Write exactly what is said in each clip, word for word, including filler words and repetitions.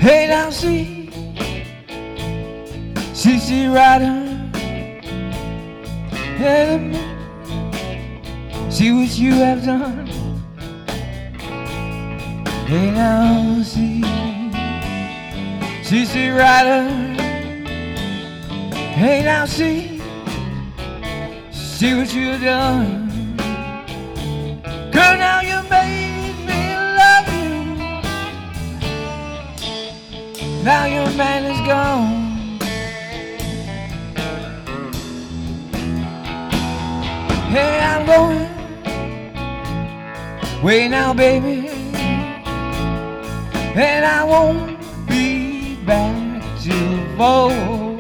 Hey now see, C C Rider, and see what you have done. Hey now see, C C Rider. Hey now see, see what you've done. Girl, now you made me love you. Now your man is gone. Hey, I'm going way now, baby, and I won't be back till fall.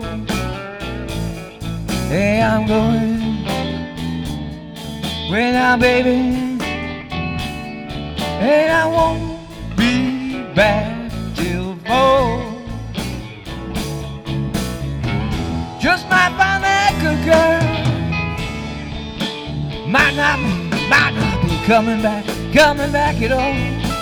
Hey, I'm going way now, baby, and I won't be back till fall. Just might find that good girl. Might not be, might not be coming back, coming back at all.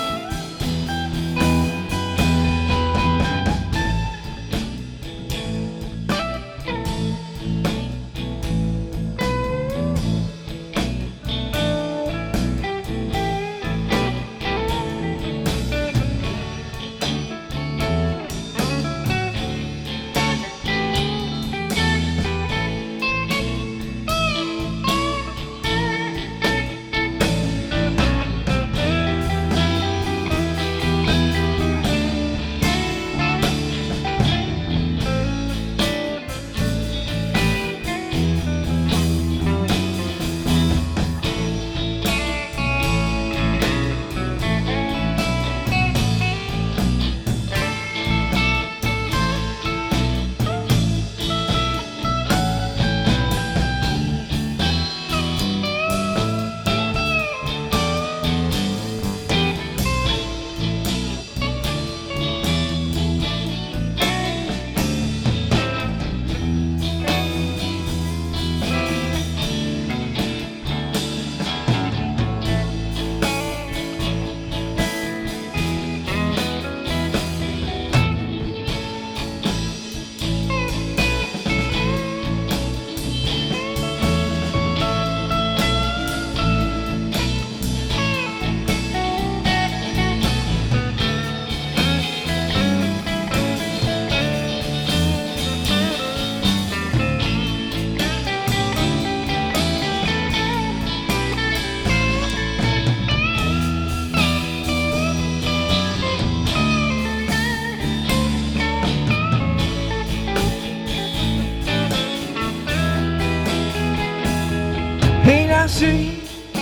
Hey now see,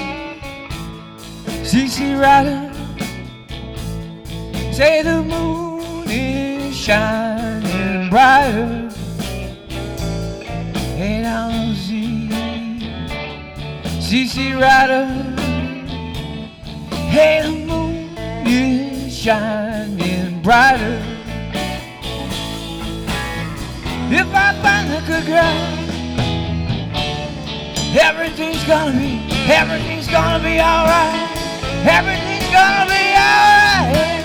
C C Rider, say the moon is shining brighter. Hey now see, C C Rider, hey the moon is shining brighter. If I find a good girl, everything's gonna be, everything's gonna be alright. Everything's gonna be alright.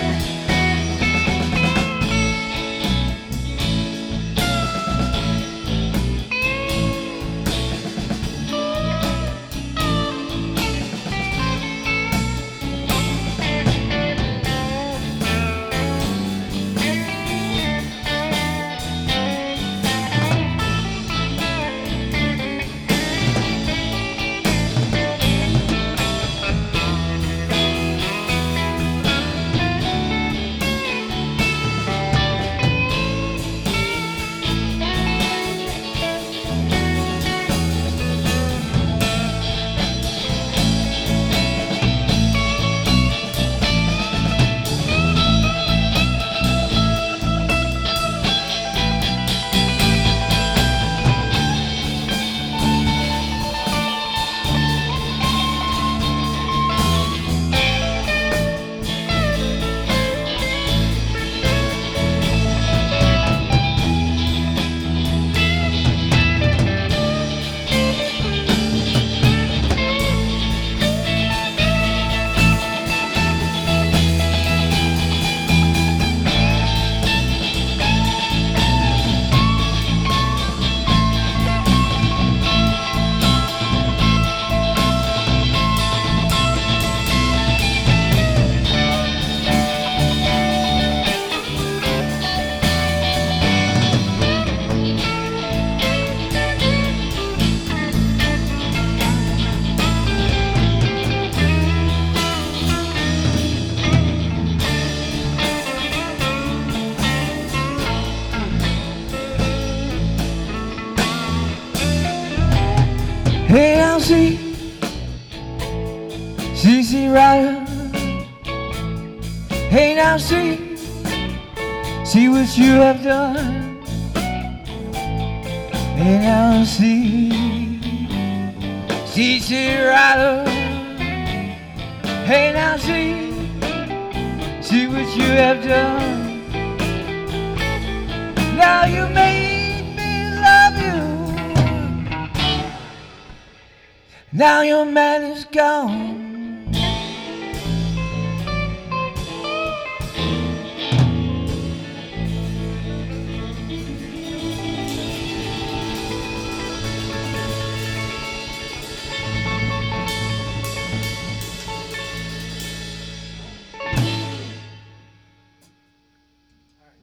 Hey now see, see, see Ryder. Hey now see, see what you have done. Hey now see, see, see Ryder. Hey now see, see what you have done. Now you made me love you. Now your man is gone.